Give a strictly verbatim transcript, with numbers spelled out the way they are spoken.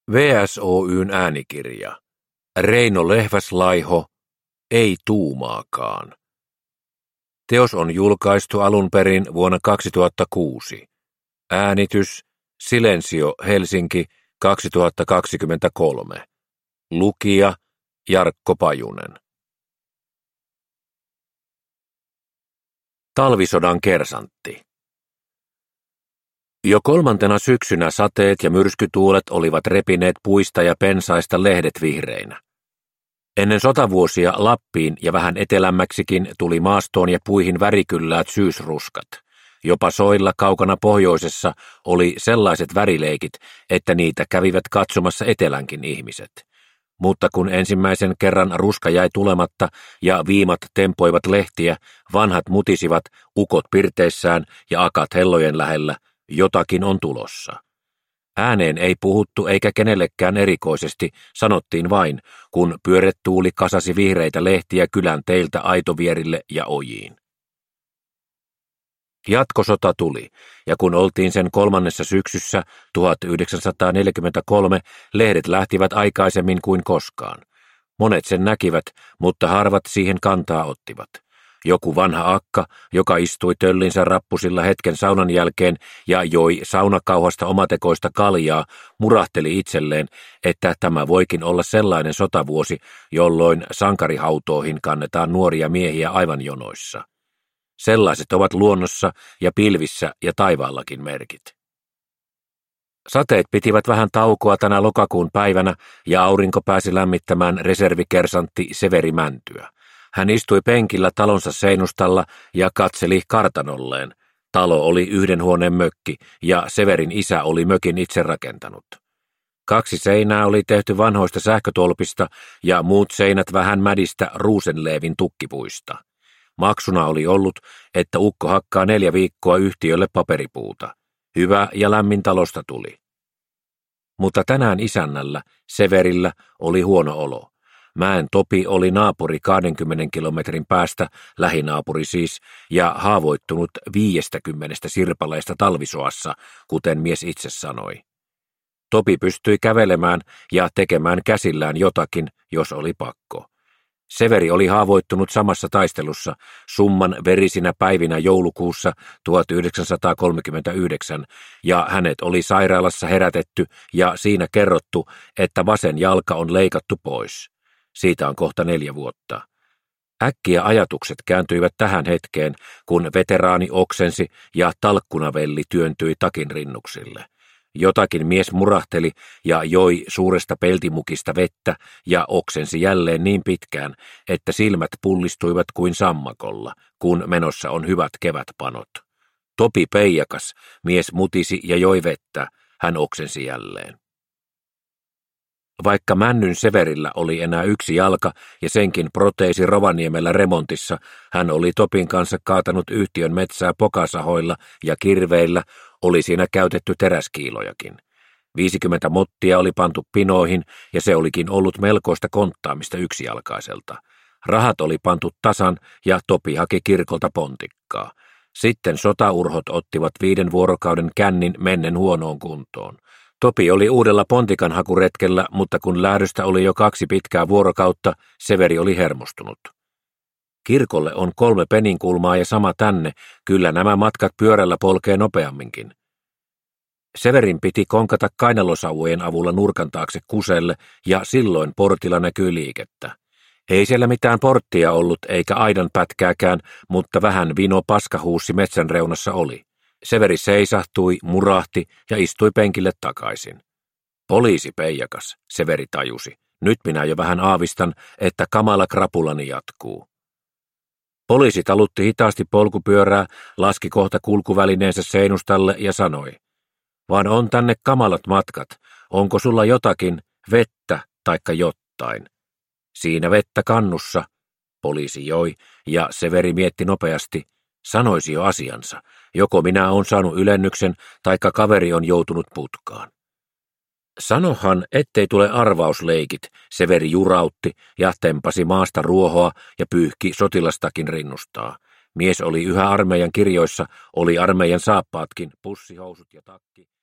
V S Oy:n äänikirja. Reino Lehväs-Laiho, Ei tuumaakaan. Teos on julkaistu alun perin vuonna kaksituhattakuusi. Äänitys Silensio Helsinki kaksituhattakaksikymmentäkolme. Lukija Jarkko Pajunen. Talvisodan kersantti. Jo kolmantena syksynä sateet ja myrskytuulet olivat repineet puista ja pensaista lehdet vihreinä. Ennen sotavuosia Lappiin ja vähän etelämmäksikin tuli maastoon ja puihin värikylläät syysruskat. Jopa soilla kaukana pohjoisessa oli sellaiset värileikit, että niitä kävivät katsomassa etelänkin ihmiset. Mutta kun ensimmäisen kerran ruska jäi tulematta ja viimat tempoivat lehtiä, vanhat mutisivat, ukot pirteissään ja akat hellojen lähellä, jotakin on tulossa. Ääneen ei puhuttu eikä kenellekään erikoisesti, sanottiin vain, kun pyörretuuli kasasi vihreitä lehtiä kylän teiltä aitovierille ja ojiin. Jatkosota tuli, ja kun oltiin sen kolmannessa syksyssä tuhatyhdeksänsataaneljäkymmentäkolme, lehdet lähtivät aikaisemmin kuin koskaan. Monet sen näkivät, mutta harvat siihen kantaa ottivat. Joku vanha akka, joka istui töllinsä rappusilla hetken saunan jälkeen ja joi saunakauhasta omatekoista kaljaa, murahteli itselleen, että tämä voikin olla sellainen sotavuosi, jolloin sankarihautoihin kannetaan nuoria miehiä aivan jonoissa. Sellaiset ovat luonnossa ja pilvissä ja taivaallakin merkit. Sateet pitivät vähän taukoa tänä lokakuun päivänä ja aurinko pääsi lämmittämään reservikersantti Severi Mäntyä. Hän istui penkillä talonsa seinustalla ja katseli kartanolleen. Talo oli yhden huoneen mökki ja Severin isä oli mökin itse rakentanut. Kaksi seinää oli tehty vanhoista sähkötolpista ja muut seinät vähän mädistä ruusenleevin tukkipuista. Maksuna oli ollut, että ukko hakkaa neljä viikkoa yhtiölle paperipuuta. Hyvä ja lämmin talosta tuli. Mutta tänään isännällä, Severillä, oli huono olo. Mäen Topi oli naapuri kahdenkymmenen kilometrin päästä, lähinaapuri siis, ja haavoittunut viidestäkymmenestä sirpaleista talvisoassa, kuten mies itse sanoi. Topi pystyi kävelemään ja tekemään käsillään jotakin, jos oli pakko. Severi oli haavoittunut samassa taistelussa summan verisinä päivinä joulukuussa tuhatyhdeksänsataakolmekymmentäyhdeksän, ja hänet oli sairaalassa herätetty ja siinä kerrottu, että vasen jalka on leikattu pois. Siitä on kohta neljä vuotta. Äkkiä ajatukset kääntyivät tähän hetkeen, kun veteraani oksensi ja talkkunavelli työntyi takin rinnuksille. Jotakin mies murahteli ja joi suuresta peltimukista vettä ja oksensi jälleen niin pitkään, että silmät pullistuivat kuin sammakolla, kun menossa on hyvät kevätpanot. Topi Peijakas, mies mutisi ja joi vettä, hän oksensi jälleen. Vaikka Männyn Severillä oli enää yksi jalka ja senkin proteesi Rovaniemellä remontissa, hän oli Topin kanssa kaatanut yhtiön metsää pokasahoilla ja kirveillä, oli siinä käytetty teräskiilojakin. viisikymmentä mottia oli pantu pinoihin ja se olikin ollut melkoista konttaamista yksijalkaiselta. Rahat oli pantu tasan ja Topi haki kirkolta pontikkaa. Sitten sotaurhot ottivat viiden vuorokauden kännin mennen huonoon kuntoon. Topi oli uudella pontikan hakuretkellä, mutta kun lähdöstä oli jo kaksi pitkää vuorokautta, Severi oli hermostunut. Kirkolle on kolme peninkulmaa ja sama tänne, kyllä nämä matkat pyörällä polkee nopeamminkin. Severin piti konkata kainalosauvojen avulla nurkan taakse kuselle ja silloin portilla näkyi liikettä. Ei siellä mitään porttia ollut eikä aidan pätkääkään, mutta vähän vino paskahuussi metsän reunassa oli. Severi seisahtui, murahti ja istui penkille takaisin. Poliisi Peijakas, Severi tajusi. Nyt minä jo vähän aavistan, että kamala krapulani jatkuu. Poliisi talutti hitaasti polkupyörää, laski kohta kulkuvälineensä seinustalle ja sanoi. Vaan on tänne kamalat matkat. Onko sulla jotakin, vettä taikka jottain? Siinä vettä kannussa. Poliisi joi ja Severi mietti nopeasti. Sanoisi jo asiansa. Joko minä olen saanut ylennyksen, taikka kaveri on joutunut putkaan. Sanohan, ettei tule arvausleikit, Severi jurautti ja tempasi maasta ruohoa ja pyyhki sotilastakin rinnustaa. Mies oli yhä armeijan kirjoissa, oli armeijan saappaatkin, pussihousut ja takki.